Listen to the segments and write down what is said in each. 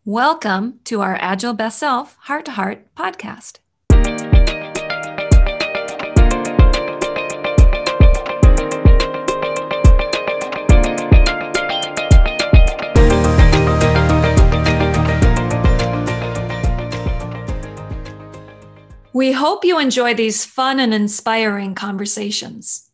Welcome to our Agile Best Self Heart to Heart podcast. We hope you enjoy these fun and inspiring conversations.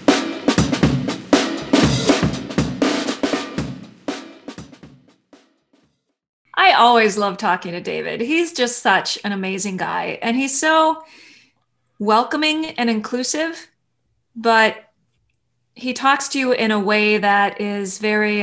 I always love talking to David. He's just such an amazing guy, and he's so welcoming and inclusive, but he talks to you in a way that is very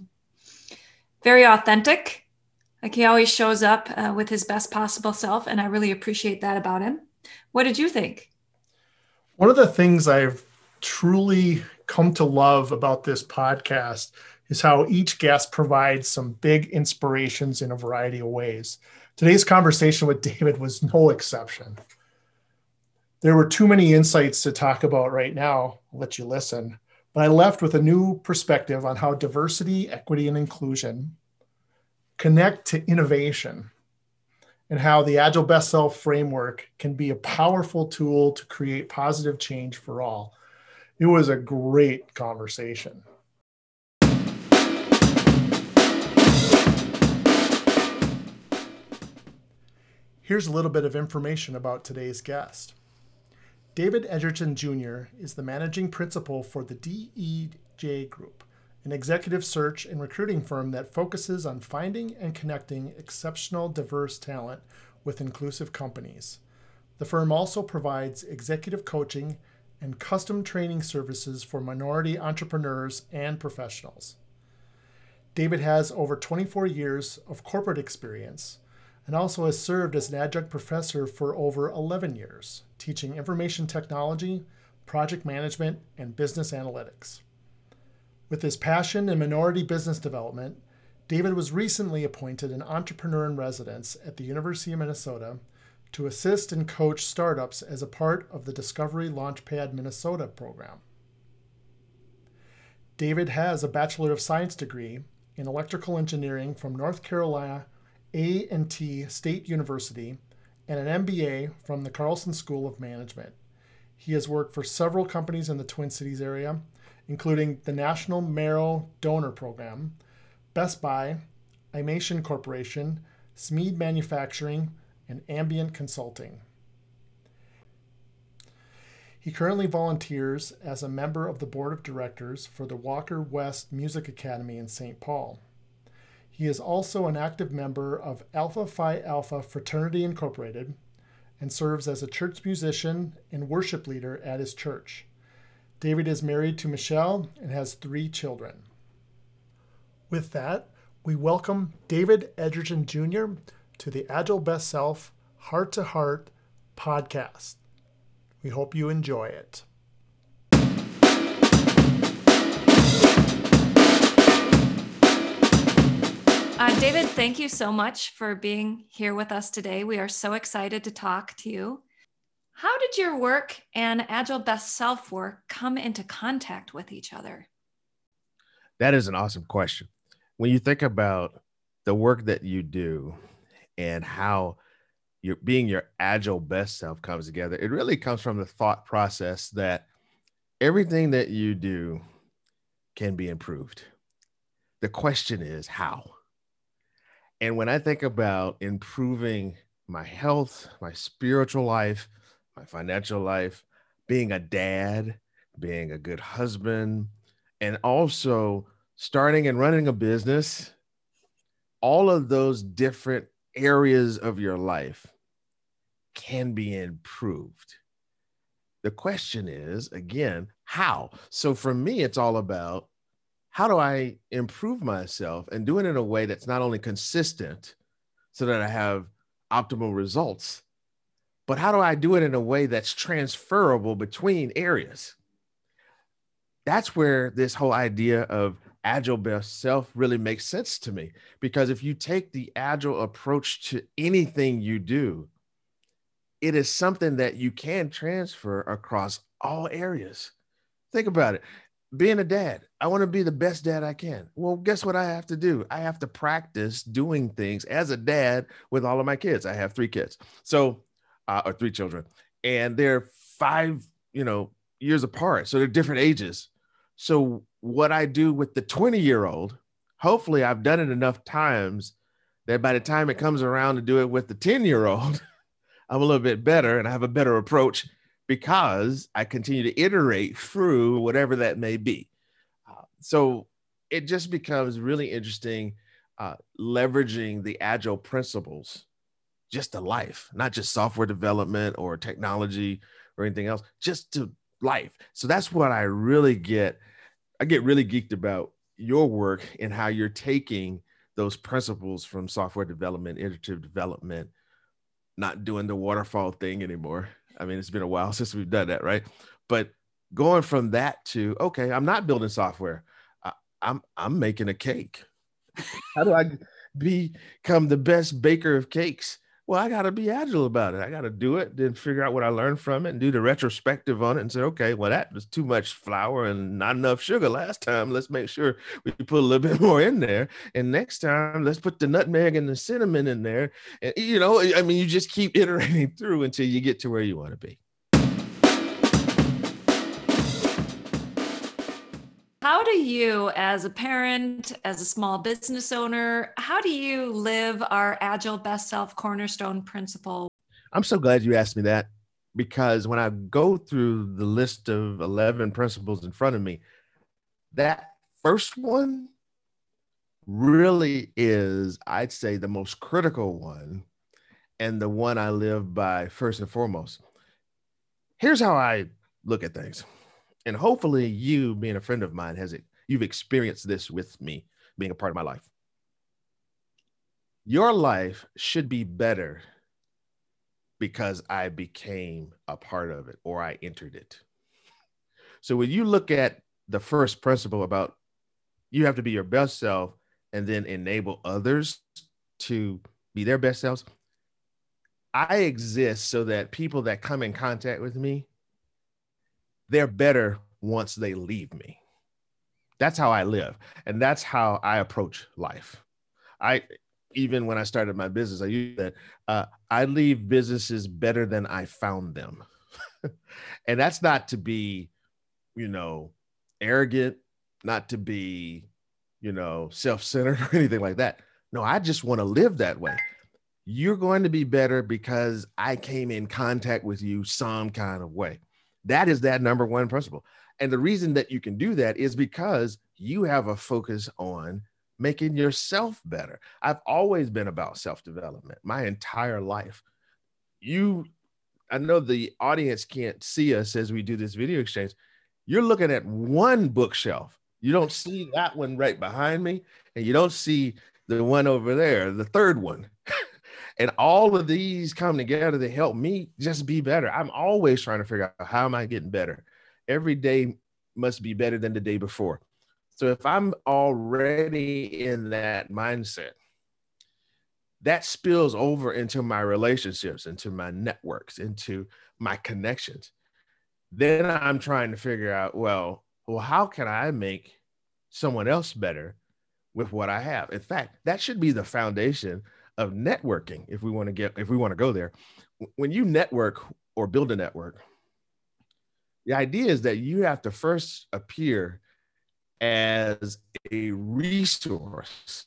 authentic. Like he always shows up with his best possible self, and I really appreciate that about him. What did you think? One of the things I've truly come to love about this podcast is how each guest provides some big inspirations in a variety of ways. Today's conversation with David was no exception. There were too many insights to talk about right now. I'll let you listen. But I left with a new perspective on how diversity, equity, and inclusion connect to innovation, and how the Agile Best Self framework can be a powerful tool to create positive change for all. It was a great conversation. Here's a little bit of information about today's guest. David Edgerton Jr. is the managing principal for the DEJ Group, an executive search and recruiting firm that focuses on finding and connecting exceptional diverse talent with inclusive companies. The firm also provides executive coaching and custom training services for minority entrepreneurs and professionals. David has over 24 years of corporate experience and also has served as an adjunct professor for over 11 years, teaching information technology, project management, and business analytics. With his passion in minority business development, David was recently appointed an entrepreneur in residence at the University of Minnesota to assist and coach startups as a part of the Discovery Launchpad Minnesota program. David has a Bachelor of Science degree in electrical engineering from North Carolina A&T State University and an MBA from the Carlson School of Management. He has worked for several companies in the Twin Cities area, including the National Marrow Donor Program, Best Buy, Imation Corporation, Smead Manufacturing, and Ambient Consulting. He currently volunteers as a member of the board of directors for the Walker West Music Academy in St. Paul. He is also an active member of Alpha Phi Alpha Fraternity Incorporated and serves as a church musician and worship leader at his church. David is married to Michelle and has 3 children. With that, we welcome David Edgerton Jr. to the Agile Best Self Heart to Heart podcast. We hope you enjoy it. David, thank you so much for being here with us today. We are so excited to talk to you. How did your work and Agile Best Self work come into contact with each other? That is an awesome question. When you think about the work that you do and how your Agile Best Self comes together, it really comes from the thought process that everything that you do can be improved. The question is how? And when I think about improving my health, my spiritual life, my financial life, being a dad, being a good husband, and also starting and running a business, all of those different areas of your life can be improved. The question is, again, how? So for me, it's all about how do I improve myself and do it in a way that's not only consistent so that I have optimal results, but how do I do it in a way that's transferable between areas? That's where this whole idea of Agile Best Self really makes sense to me, because if you take the Agile approach to anything you do, it is something that you can transfer across all areas. Think about it. being a dad, I want to be the best dad I can. Well, guess what I have to do? I have to practice doing things as a dad with all of my kids. I have 3 kids, so or 3 children, and they're 5, years apart. So they're different ages. So what I do with the 20-year-old, hopefully I've done it enough times that by the time it comes around to do it with the 10-year-old, I'm a little bit better and I have a better approach because I continue to iterate through whatever that may be. So it just becomes really interesting leveraging the agile principles just to life, not just software development or technology or anything else, just to life. So that's what I really get. I get really geeked about your work and how you're taking those principles from software development, iterative development, not doing the waterfall thing anymore. I mean, it's been a while since we've done that, right? But going from that to, okay, I'm not building software. I'm making a cake. How do I become the best baker of cakes? Well, I got to be agile about it. I got to do it, then figure out what I learned from it and do the retrospective on it and say, okay, well, that was too much flour and not enough sugar last time. Let's make sure we put a little bit more in there. And next time, let's put the nutmeg and the cinnamon in there. And, you just keep iterating through until you get to where you want to be. How do you, as a parent, as a small business owner, how do you live our Agile Best Self Cornerstone principle? I'm so glad you asked me that, because when I go through the list of 11 principles in front of me, that first one really is, I'd say, the most critical one and the one I live by first and foremost. Here's how I look at things. And hopefully you, being a friend of mine, you've experienced this with me, being a part of my life. Your life should be better because I became a part of it or I entered it. So when you look at the first principle about you have to be your best self and then enable others to be their best selves, I exist so that people that come in contact with me, they're better once they leave me. That's how I live. And that's how I approach life. Even when I started my business, I used that. I leave businesses better than I found them. And that's not to be, arrogant, not to be, self-centered or anything like that. No, I just want to live that way. You're going to be better because I came in contact with you some kind of way. That is that number one principle. And the reason that you can do that is because you have a focus on making yourself better. I've always been about self-development my entire life. I know the audience can't see us as we do this video exchange. You're looking at one bookshelf. You don't see that one right behind me, and you don't see the one over there, the third one. And all of these come together to help me just be better. I'm always trying to figure out, how am I getting better? Every day must be better than the day before. So if I'm already in that mindset, that spills over into my relationships, into my networks, into my connections. Then I'm trying to figure out, well, how can I make someone else better with what I have? In fact, that should be the foundation of networking. If we want to go there, when you network or build a network, the idea is that you have to first appear as a resource,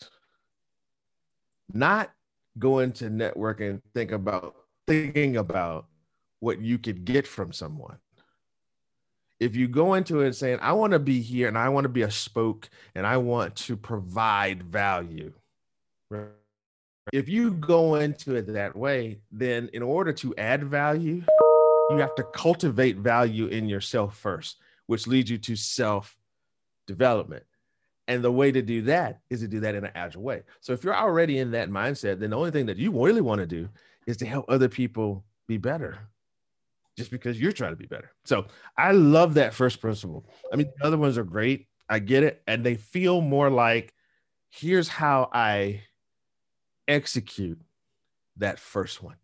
not go into networking thinking about what you could get from someone. If you go into it saying, I want to be here and I want to be a spoke and I want to provide value, right? If you go into it that way, then in order to add value, you have to cultivate value in yourself first, which leads you to self-development. And the way to do that is to do that in an agile way. So if you're already in that mindset, then the only thing that you really want to do is to help other people be better, just because you're trying to be better. So I love that first principle. I mean, the other ones are great. I get it. And they feel more like, here's how I execute that first one.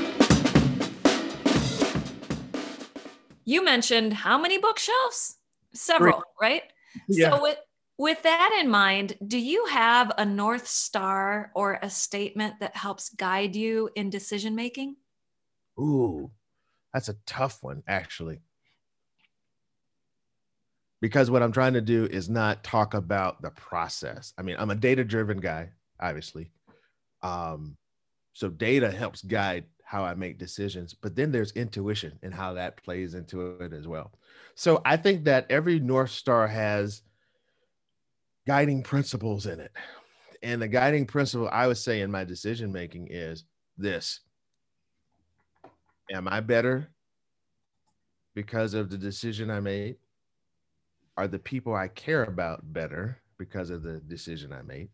You mentioned how many bookshelves? several, right? Yeah. So with that in mind, do you have a North Star or a statement that helps guide you in decision making? Ooh, that's a tough one, actually. Because what I'm trying to do is not talk about the process. I mean, I'm a data-driven guy, obviously. So data helps guide how I make decisions, but then there's intuition and how that plays into it as well. So I think that every North Star has guiding principles in it. And the guiding principle I would say in my decision making is this: am I better because of the decision I made? Are the people I care about better because of the decision I made?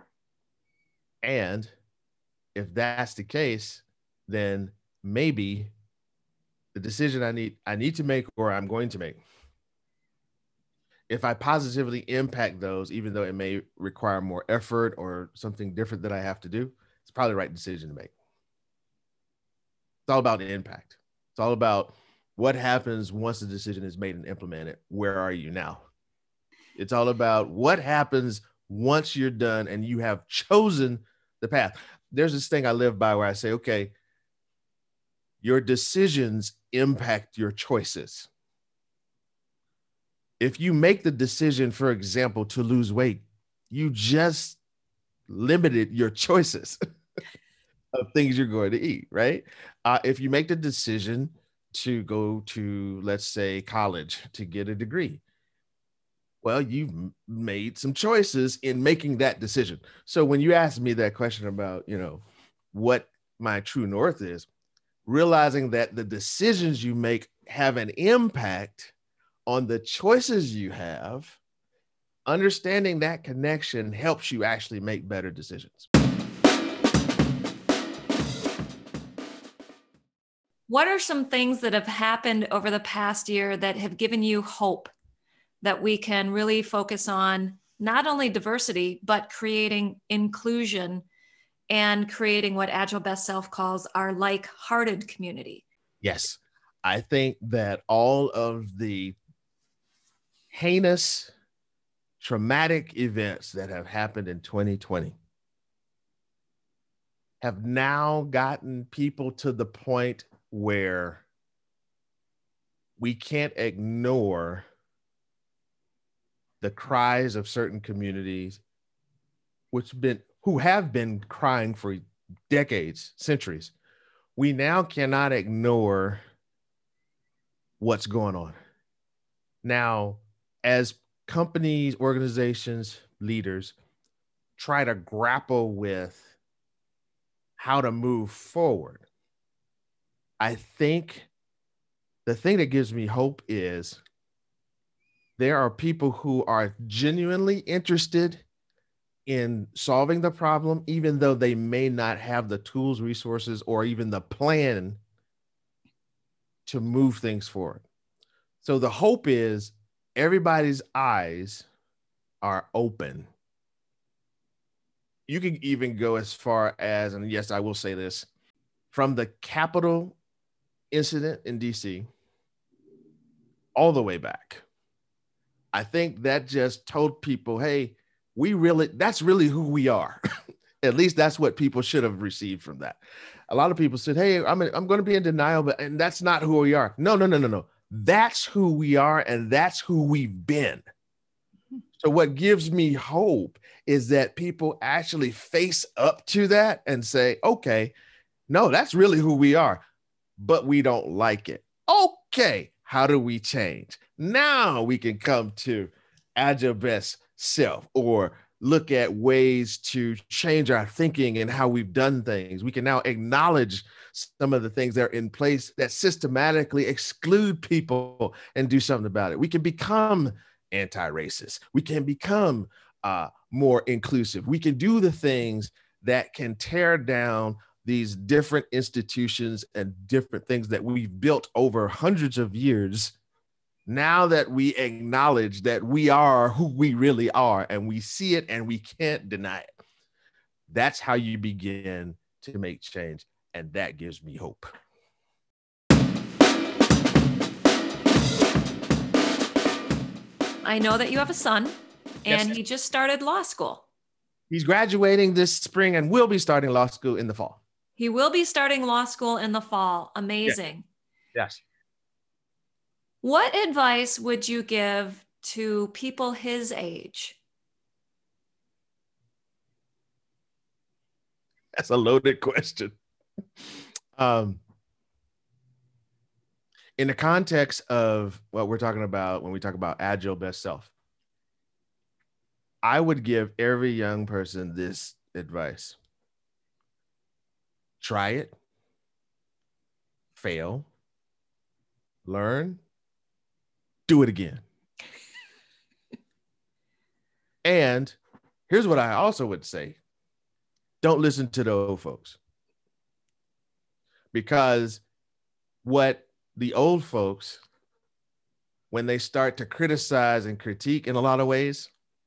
And if that's the case, then maybe the decision I need to make or I'm going to make, if I positively impact those, even though it may require more effort or something different that I have to do, it's probably the right decision to make. It's all about the impact. It's all about what happens once the decision is made and implemented. Where are you now? It's all about what happens once you're done and you have chosen the path. There's this thing I live by where I say, okay, your decisions impact your choices. If you make the decision, for example, to lose weight, you just limited your choices of things you're going to eat, right? If you make the decision to go to, let's say, college to get a degree, well, you've made some choices in making that decision. So when you ask me that question about, what my true north is, realizing that the decisions you make have an impact on the choices you have, understanding that connection helps you actually make better decisions. What are some things that have happened over the past year that have given you hope that we can really focus on not only diversity, but creating inclusion and creating what Agile Best Self calls our like-hearted community? Yes, I think that all of the heinous, traumatic events that have happened in 2020 have now gotten people to the point where we can't ignore the cries of certain communities who have been crying for decades, centuries. We now cannot ignore what's going on. Now, as companies, organizations, leaders try to grapple with how to move forward, I think the thing that gives me hope is there are people who are genuinely interested in solving the problem, even though they may not have the tools, resources, or even the plan to move things forward. So the hope is everybody's eyes are open. You can even go as far as, and yes, I will say this, from the Capitol incident in DC all the way back. I think that just told people, hey, that's really who we are. At least that's what people should have received from that. A lot of people said, hey, I'm going to be in denial, and that's not who we are. No. That's who we are, and that's who we've been. So what gives me hope is that people actually face up to that and say, okay, no, that's really who we are, but we don't like it. Okay, how do we change? Now we can come to Agile Best Self or look at ways to change our thinking and how we've done things. We can now acknowledge some of the things that are in place that systematically exclude people and do something about it. We can become anti-racist. We can become more inclusive. We can do the things that can tear down these different institutions and different things that we've built over hundreds of years. Now that we acknowledge that we are who we really are and we see it and we can't deny it, that's how you begin to make change. And that gives me hope. I know that you have a son, and Yes. he just started law school. He's graduating this spring and will be starting law school in the fall. He will be starting law school in the fall. Amazing. Yes. What advice would you give to people his age? That's a loaded question. In the context of what we're talking about when we talk about agile best self, I would give every young person this advice. Try it, fail, learn, do it again. And here's what I also would say. Don't listen to the old folks. Because what the old folks, when they start to criticize and critique in a lot of ways,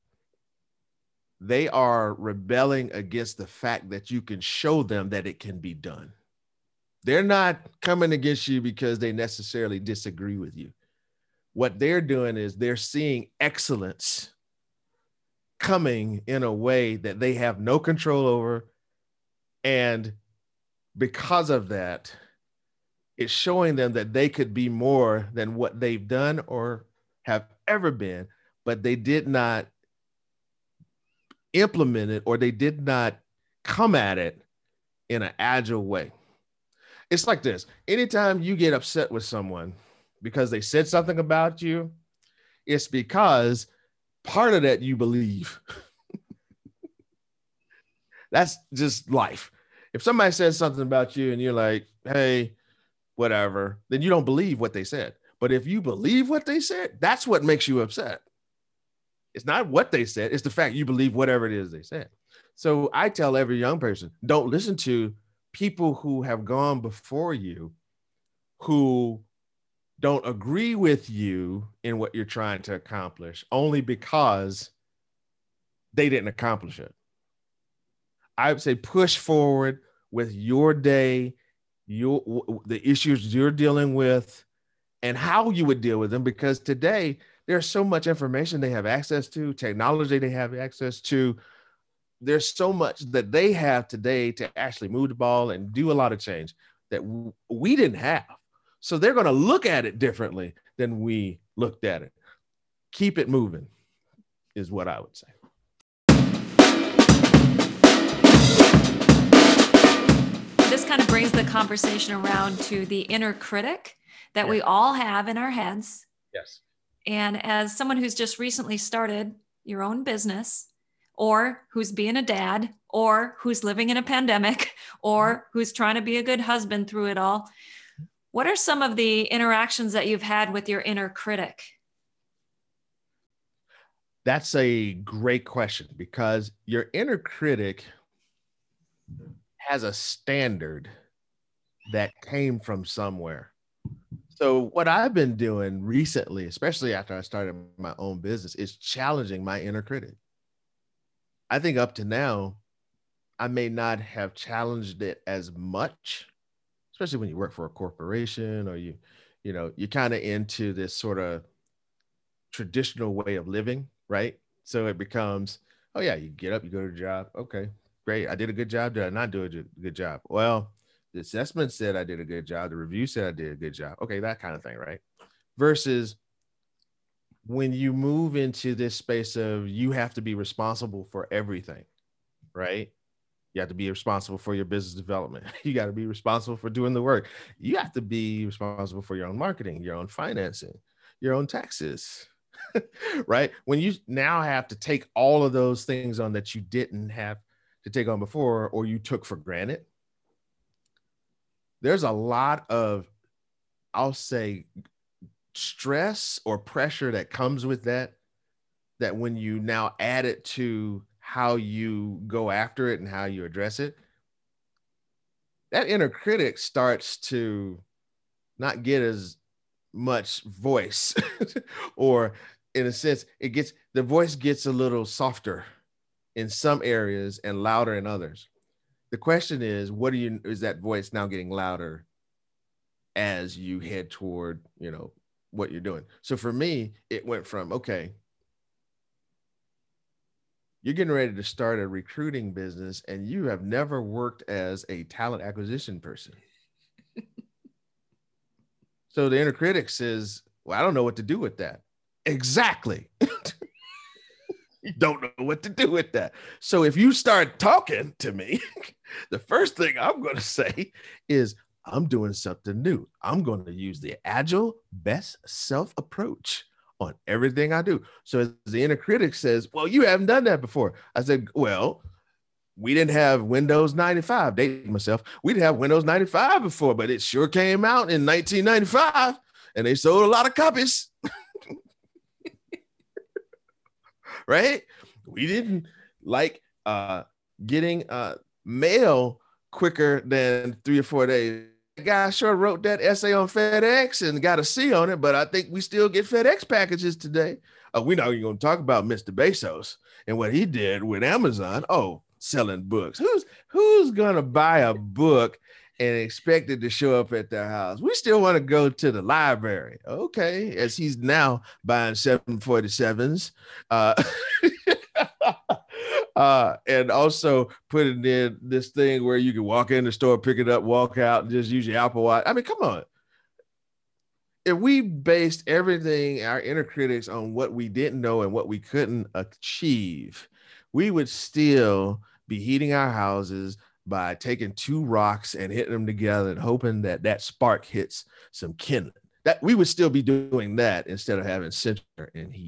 they are rebelling against the fact that you can show them that it can be done. They're not coming against you because they necessarily disagree with you. What they're doing is they're seeing excellence coming in a way that they have no control over. And because of that, it's showing them that they could be more than what they've done or have ever been, but they did not implement it or they did not come at it in an agile way. It's like this. Anytime you get upset with someone because they said something about you, it's because part of that you believe. That's just life. If somebody says something about you and you're like, hey, whatever, then you don't believe what they said. But if you believe what they said, that's what makes you upset. It's not what they said. It's the fact you believe whatever it is they said. So I tell every young person, don't listen to people who have gone before you, who don't agree with you in what you're trying to accomplish only because they didn't accomplish it. I would say push forward with your day, the issues you're dealing with, and how you would deal with them. Because today there's so much information they have access to, technology they have access to. There's so much that they have today to actually move the ball and do a lot of change that we didn't have. So they're going to look at it differently than we looked at it. Keep it moving is what I would say. This kind of brings the conversation around to the inner critic that we all have in our heads. Yes. And as someone who's just recently started your own business, or who's being a dad, or who's living in a pandemic, or who's trying to be a good husband through it all, what are some of the interactions that you've had with your inner critic? That's a great question, because your inner critic has a standard that came from somewhere. So what I've been doing recently, especially after I started my own business, is challenging my inner critic. I think up to now, I may not have challenged it as much, especially when you work for a corporation or you're kind of into this sort of traditional way of living, right? So it becomes, oh yeah, you get up, you go to the job. Okay, great. I did a good job. Did I not do a good job? Well, the assessment said I did a good job. The review said I did a good job. Okay, that kind of thing, right? Versus when you move into this space of you have to be responsible for everything, right? You have to be responsible for your business development. You got to be responsible for doing the work. You have to be responsible for your own marketing, your own financing, your own taxes, right? When you now have to take all of those things on that you didn't have to take on before, or you took for granted, there's a lot of, I'll say, stress or pressure that comes with that when you now add it to how you go after it and how you address it, that inner critic starts to not get as much voice or in a sense, the voice gets a little softer in some areas and louder in others. The question is, is that voice now getting louder as you head toward, what you're doing? So for me, it went from, okay, you're getting ready to start a recruiting business and you have never worked as a talent acquisition person. So the inner critic says, well, I don't know what to do with that. Exactly. You don't know what to do with that. So if you start talking to me, the first thing I'm going to say is, I'm doing something new. I'm going to use the agile best self approach on everything I do. So as the inner critic says, well, you haven't done that before. I said, well, we didn't have Windows 95, dating myself. We didn't have Windows 95 before, but it sure came out in 1995 and they sold a lot of copies. Right? We didn't like getting mail quicker than 3 or 4 days. The guy sure wrote that essay on FedEx and got a C on it, but I think we still get FedEx packages today. We're not even going to talk about Mr. Bezos and what he did with Amazon. Oh, selling books. Who's going to buy a book and expect it to show up at their house? We still want to go to the library. Okay, as he's now buying 747s. And also putting in this thing where you can walk in the store, pick it up, walk out, and just use your Apple Watch. I mean, come on. If we based everything, our inner critics, on what we didn't know and what we couldn't achieve, we would still be heating our houses by taking 2 rocks and hitting them together and hoping that that spark hits some kindling. That we would still be doing that instead of having center and heat.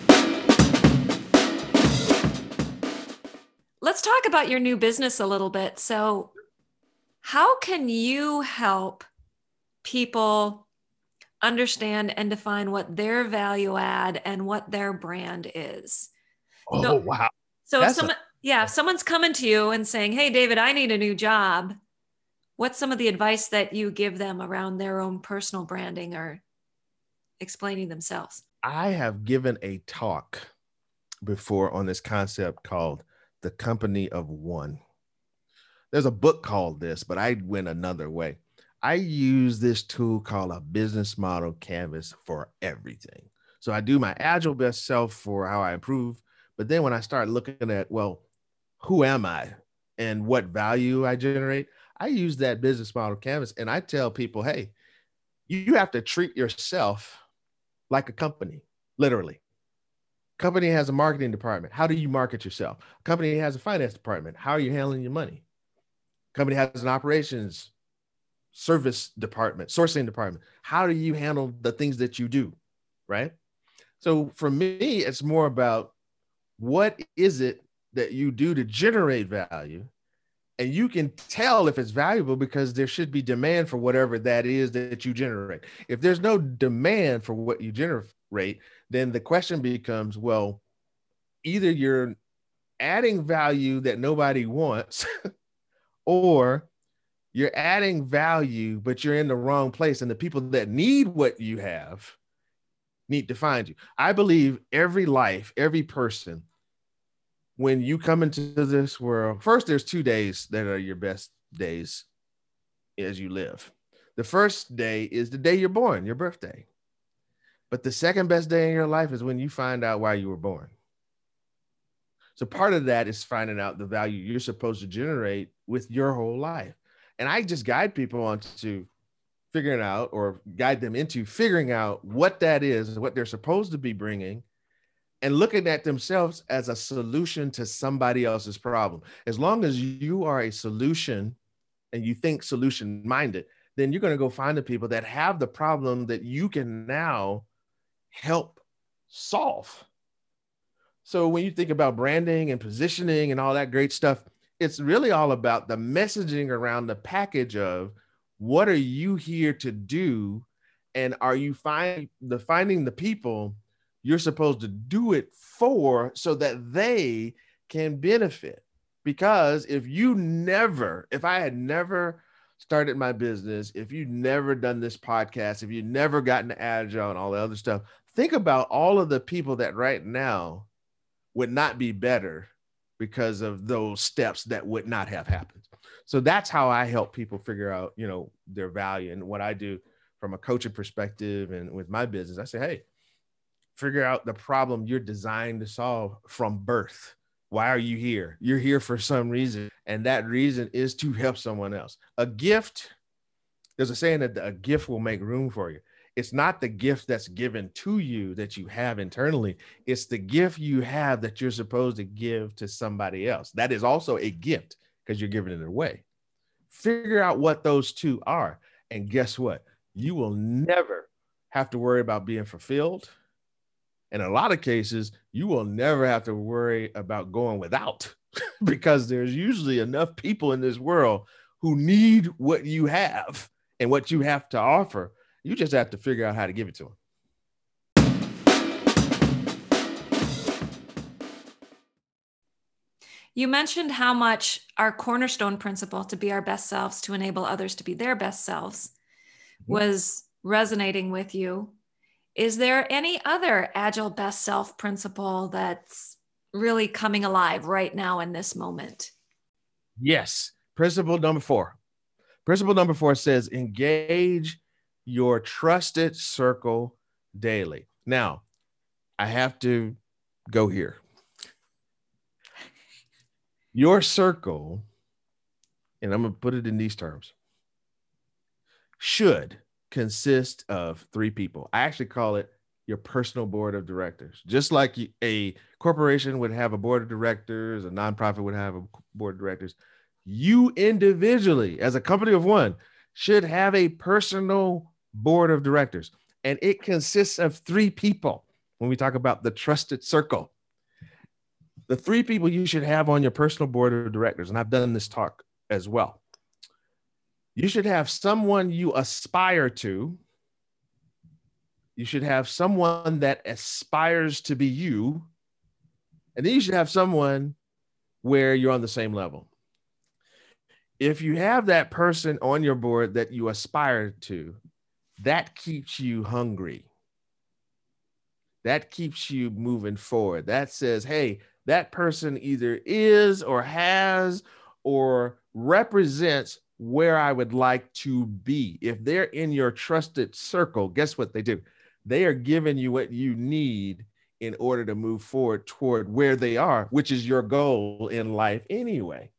Let's talk about your new business a little bit. So, how can you help people understand and define what their value add and what their brand is? Oh, wow. So if someone's coming to you and saying, hey, David, I need a new job, what's some of the advice that you give them around their own personal branding or explaining themselves? I have given a talk before on this concept called The Company of One. There's a book called this, but I went another way. I use this tool called a business model canvas for everything. So I do my agile best self for how I improve. But then when I start looking at, well, who am I and what value I generate, I use that business model canvas and I tell people, hey, you have to treat yourself like a company, literally. Company has a marketing department. How do you market yourself? Company has a finance department. How are you handling your money? Company has an operations service department, sourcing department. How do you handle the things that you do, right? So for me, it's more about what is it that you do to generate value? And you can tell if it's valuable because there should be demand for whatever that is that you generate. If there's no demand for what you generate, then the question becomes, well, either you're adding value that nobody wants or you're adding value, but you're in the wrong place. And the people that need what you have need to find you. I believe every life, every person, when you come into this world, first, there's 2 days that are your best days as you live. The first day is the day you're born, your birthday. But the second best day in your life is when you find out why you were born. So part of that is finding out the value you're supposed to generate with your whole life. And I just guide people onto figuring out, or guide them into figuring out what that is, what they're supposed to be bringing, and looking at themselves as a solution to somebody else's problem. As long as you are a solution and you think solution minded, then you're going to go find the people that have the problem that you can now help solve. So when you think about branding and positioning and all that great stuff, it's really all about the messaging around the package of what are you here to do? And are you finding the people you're supposed to do it for so that they can benefit? Because if I had never started my business, if you'd never done this podcast, if you'd never gotten agile and all the other stuff, think about all of the people that right now would not be better because of those steps that would not have happened. So that's how I help people figure out, their value. And what I do from a coaching perspective and with my business, I say, hey, figure out the problem you're designed to solve from birth. Why are you here? You're here for some reason. And that reason is to help someone else. A gift, there's a saying that a gift will make room for you. It's not the gift that's given to you that you have internally. It's the gift you have that you're supposed to give to somebody else. That is also a gift because you're giving it away. Figure out what those two are. And guess what? You will never have to worry about being fulfilled. In a lot of cases, you will never have to worry about going without because there's usually enough people in this world who need what you have and what you have to offer. You just have to figure out how to give it to them. You mentioned how much our cornerstone principle to be our best selves, to enable others to be their best selves, was resonating with you. Is there any other Agile best self principle that's really coming alive right now in this moment? Yes. Principle number 4. Principle number 4 says engage your trusted circle daily. Now, I have to go here. Your circle, and I'm going to put it in these terms, should consist of 3 people. I actually call it your personal board of directors. Just like a corporation would have a board of directors, a nonprofit would have a board of directors, you individually, as a company of one, should have a personal board of directors. And it consists of 3 people when we talk about the trusted circle. The 3 people you should have on your personal board of directors, and I've done this talk as well. You should have someone you aspire to. You should have someone that aspires to be you. And then you should have someone where you're on the same level. If you have that person on your board that you aspire to, that keeps you hungry. That keeps you moving forward. That says, hey, that person either is or has or represents where I would like to be. If they're in your trusted circle, guess what they do? They are giving you what you need in order to move forward toward where they are, which is your goal in life anyway.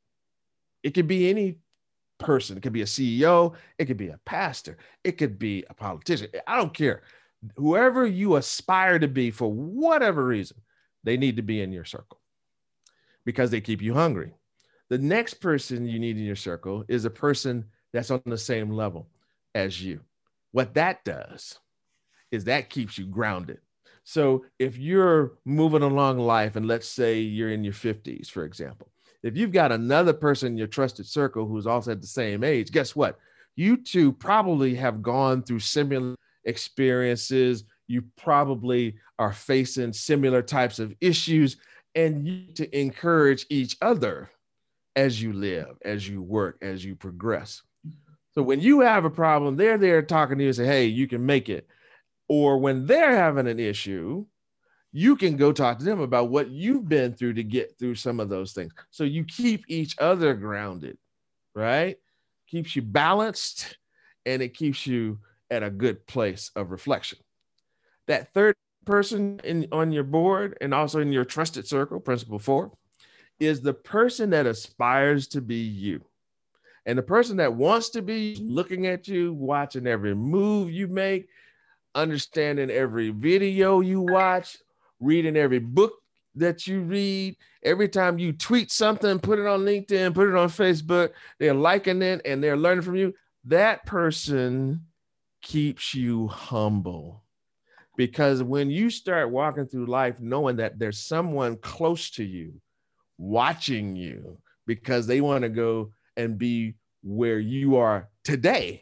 It could be any person. It could be a CEO. It could be a pastor. It could be a politician. I don't care. Whoever you aspire to be for whatever reason, they need to be in your circle because they keep you hungry. The next person you need in your circle is a person that's on the same level as you. What that does is that keeps you grounded. So if you're moving along life, and let's say you're in your 50s, for example, if you've got another person in your trusted circle who's also at the same age, guess what? You two probably have gone through similar experiences. You probably are facing similar types of issues, and you need to encourage each other as you live, as you work, as you progress. So when you have a problem, they're there talking to you and say, hey, you can make it. Or when they're having an issue, you can go talk to them about what you've been through to get through some of those things. So you keep each other grounded, right? Keeps you balanced, and it keeps you at a good place of reflection. That third person on your board and also in your trusted circle, principle 4, is the person that aspires to be you. And the person that wants to be looking at you, watching every move you make, understanding every video you watch, reading every book that you read. Every time you tweet something, put it on LinkedIn, put it on Facebook, they're liking it and they're learning from you. That person keeps you humble. Because when you start walking through life knowing that there's someone close to you watching you because they want to go and be where you are today,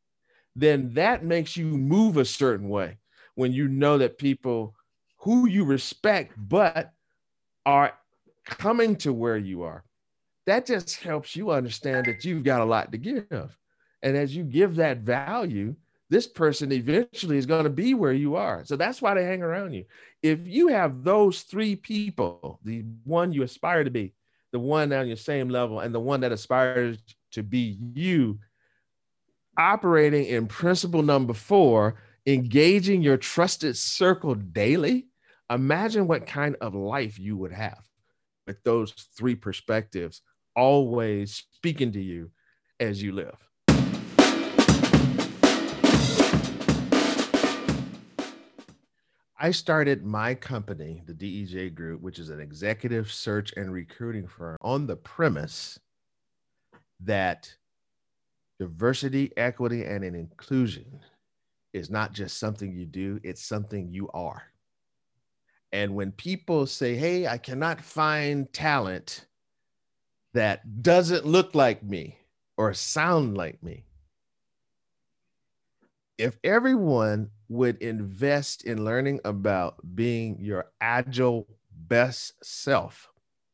then that makes you move a certain way. When you know that people who you respect but are coming to where you are, that just helps you understand that you've got a lot to give. And as you give that value, this person eventually is going to be where you are. So that's why they hang around you. If you have those 3 people, the one you aspire to be, the one on your same level, and the one that aspires to be you, operating in principle number 4, engaging your trusted circle daily, imagine what kind of life you would have. with those three perspectives always speaking to you as you live. I started my company, the DEJ Group, which is an executive search and recruiting firm, on the premise that diversity, equity, and inclusion is not just something you do, it's something you are. And when people say, hey, I cannot find talent that doesn't look like me or sound like me, if everyone would invest in learning about being your agile best self,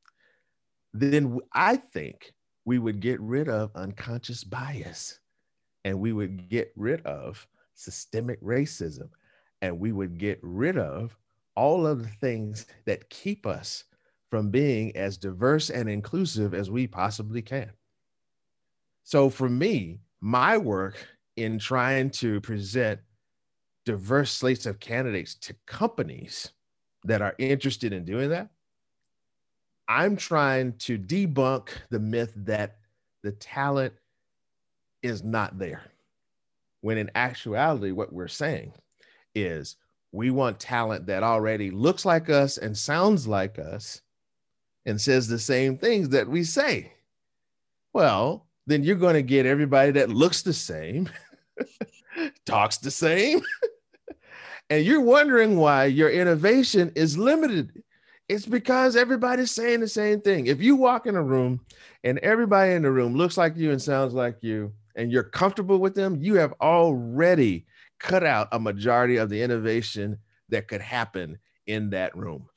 then I think we would get rid of unconscious bias, and we would get rid of systemic racism, and we would get rid of all of the things that keep us from being as diverse and inclusive as we possibly can. So for me, my work in trying to present diverse slates of candidates to companies that are interested in doing that, I'm trying to debunk the myth that the talent is not there. When in actuality, what we're saying is we want talent that already looks like us and sounds like us and says the same things that we say. Well, then you're going to get everybody that looks the same, talks the same, and you're wondering why your innovation is limited. It's because everybody's saying the same thing. If you walk in a room and everybody in the room looks like you and sounds like you, and you're comfortable with them, you have already cut out a majority of the innovation that could happen in that room.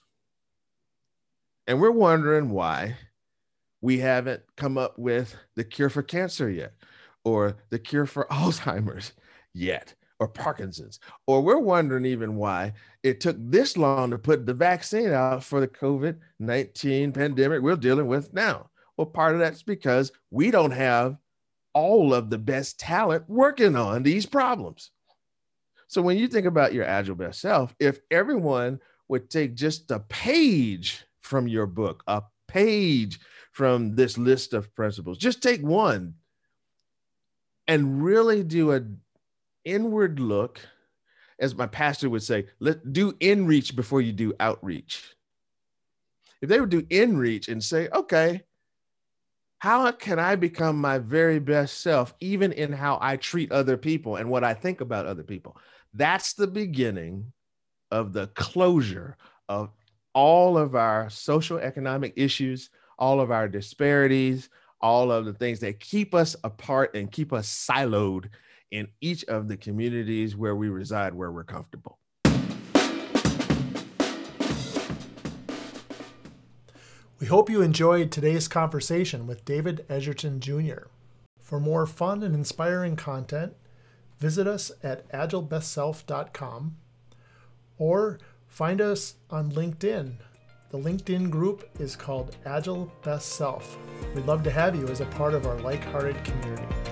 And we're wondering why we haven't come up with the cure for cancer yet, or the cure for Alzheimer's yet, or Parkinson's. Or we're wondering even why it took this long to put the vaccine out for the COVID-19 pandemic we're dealing with now. Well, part of that's because we don't have all of the best talent working on these problems. So when you think about your agile best self, if everyone would take just a page from your book, a page from this list of principles, just take one and really do an inward look, as my pastor would say, do in-reach before you do outreach. If they would do in-reach and say, okay, how can I become my very best self, even in how I treat other people and what I think about other people? That's the beginning of the closure of all of our social economic issues, all of our disparities, all of the things that keep us apart and keep us siloed in each of the communities where we reside, where we're comfortable. We hope you enjoyed today's conversation with David Edgerton Jr. For more fun and inspiring content, visit us at agilebestself.com or find us on LinkedIn. The LinkedIn group is called Agile Best Self. We'd love to have you as a part of our like-hearted community.